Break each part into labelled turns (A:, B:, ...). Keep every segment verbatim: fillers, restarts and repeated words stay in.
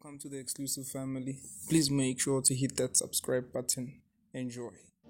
A: Welcome to the exclusive family. Please make sure to hit that subscribe button. Enjoy.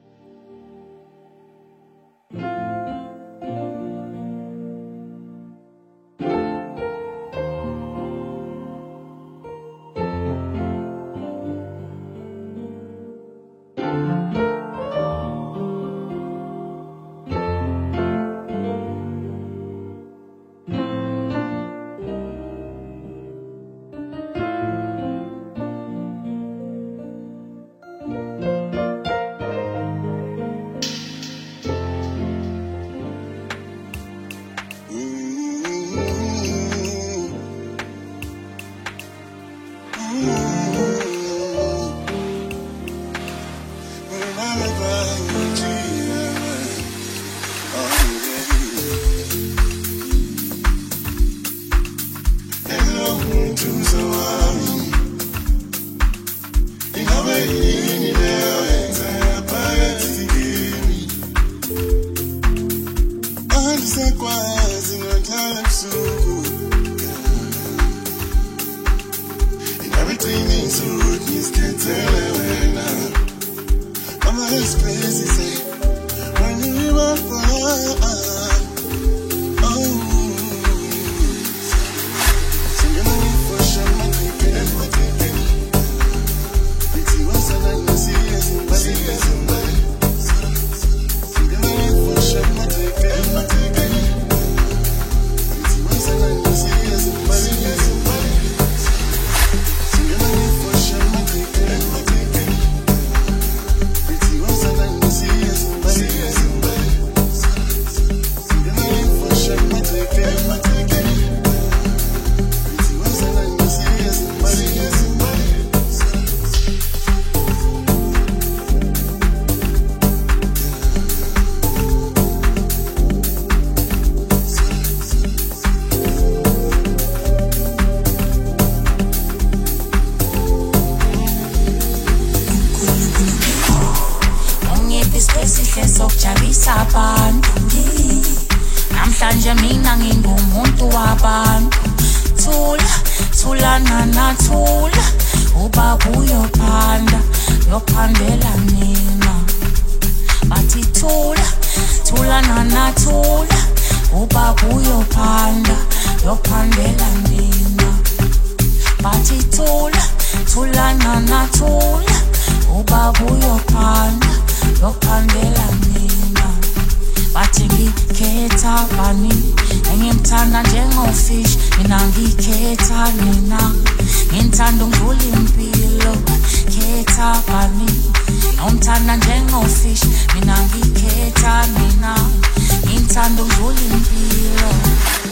B: Everything is good, you can't tell it when I'm I'm not this crazy, say when you are far, oh, so you're not for sure, my thinking and my thinking. It's you was and I see as somebody, as somebody. So you're not for sure, my thinking and my thinking. It's you was and I see as somebody, as somebody.
C: Sokujabulisa abantu namhlanje mina ngingumuntu wabantu thula thula nana thula ubaba uyophanda yophandela mina bathi thula thula nana thula ubaba uyophanda yophandela mina bathi thula thula nana thula ubaba uyophanda yophandela mina bathi ngikhetha bani engimthanda njengofish mina ngikhetha nina ngithanda ungidlula impilo khetha bani ngomthanda njengofish mina ngikhetha nina ngithanda ungidlula impilo